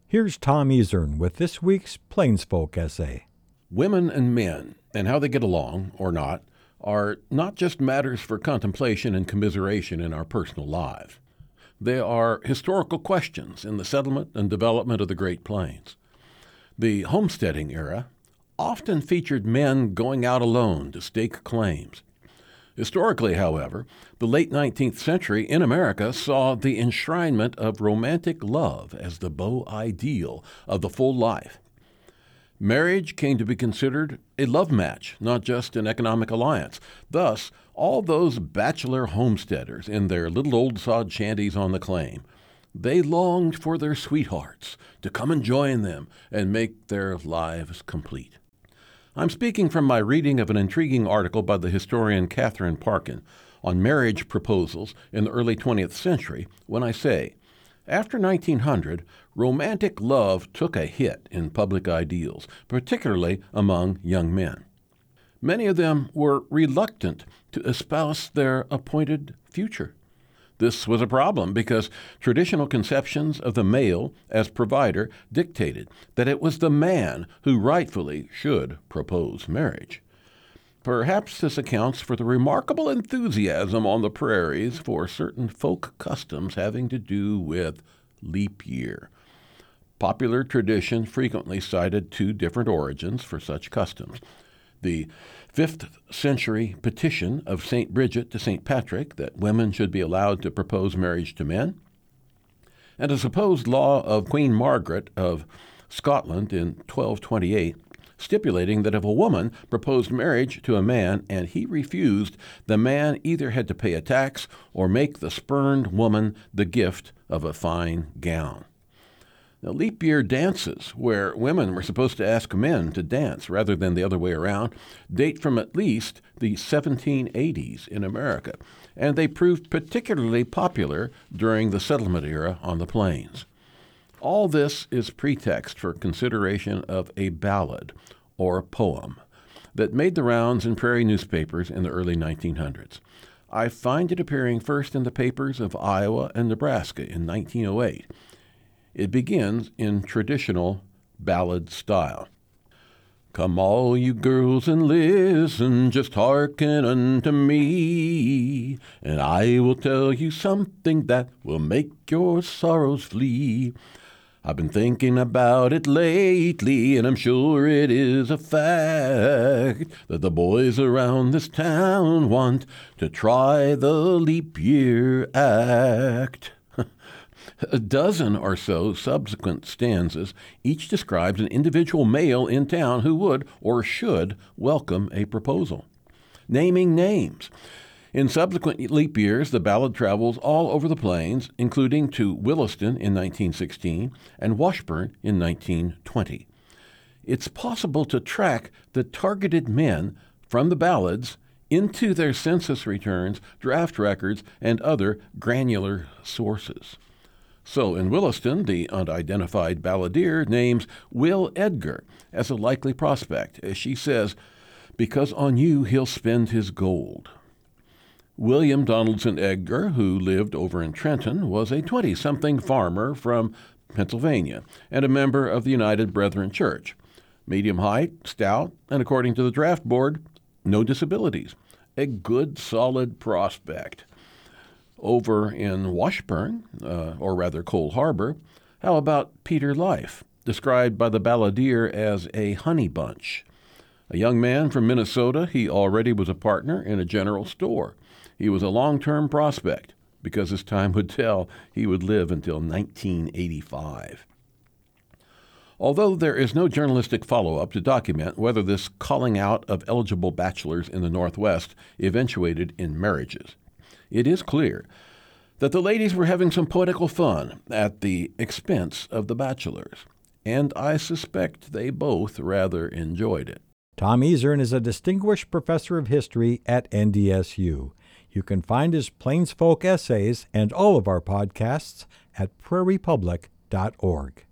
Here's Tom Ezern with this week's Plains Folk essay. Women and men, and how they get along, or not, are not just matters for contemplation and commiseration in our personal lives. They are historical questions in the settlement and development of the Great Plains. The homesteading era often featured men going out alone to stake claims. Historically, however, the late 19th century in America saw the enshrinement of romantic love as the beau ideal of the full life. Marriage came to be considered a love match, not just an economic alliance. Thus, all those bachelor homesteaders in their little old sod shanties on the claim, they longed for their sweethearts to come and join them and make their lives complete. I'm speaking from my reading of an intriguing article by the historian Catherine Parkin on marriage proposals in the early 20th century when I say, after 1900, romantic love took a hit in public ideals, particularly among young men. Many of them were reluctant to espouse their appointed future. This was a problem because traditional conceptions of the male as provider dictated that it was the man who rightfully should propose marriage. Perhaps this accounts for the remarkable enthusiasm on the prairies for certain folk customs having to do with leap year. Popular tradition frequently cited two different origins for such customs. The 5th century petition of St. Bridget to St. Patrick that women should be allowed to propose marriage to men, and a supposed law of Queen Margaret of Scotland in 1228 stipulating that if a woman proposed marriage to a man and he refused, the man either had to pay a tax or make the spurned woman the gift of a fine gown. Now, leap year dances, where women were supposed to ask men to dance rather than the other way around, date from at least the 1780s in America, and they proved particularly popular during the settlement era on the plains. All this is pretext for consideration of a ballad, or poem, that made the rounds in prairie newspapers in the early 1900s. I find it appearing first in the papers of Iowa and Nebraska in 1908. It begins in traditional ballad style. Come all you girls and listen, just hearken unto me, and I will tell you something that will make your sorrows flee. I've been thinking about it lately, and I'm sure it is a fact that the boys around this town want to try the leap year act. A dozen or so subsequent stanzas each describes an individual male in town who would or should welcome a proposal, naming names. In subsequent leap years, the ballad travels all over the plains, including to Williston in 1916 and Washburn in 1920. It's possible to track the targeted men from the ballads into their census returns, draft records, and other granular sources. So in Williston, the unidentified balladeer names Will Edgar as a likely prospect, as she says, because on you he'll spend his gold. William Donaldson Edgar, who lived over in Trenton, was a 20-something farmer from Pennsylvania and a member of the United Brethren Church. Medium height, stout, and according to the draft board, no disabilities. A good, solid prospect. Over in Washburn, or rather Cole Harbor, how about Peter Life, described by the balladeer as a honey bunch? A young man from Minnesota, he already was a partner in a general store. He was a long-term prospect, because as time would tell, he would live until 1985. Although there is no journalistic follow-up to document whether this calling out of eligible bachelors in the Northwest eventuated in marriages, it is clear that the ladies were having some poetical fun at the expense of the bachelors, and I suspect they both rather enjoyed it. Tom Ezern is a distinguished professor of history at NDSU. You can find his Plains Folk essays and all of our podcasts at prairiepublic.org.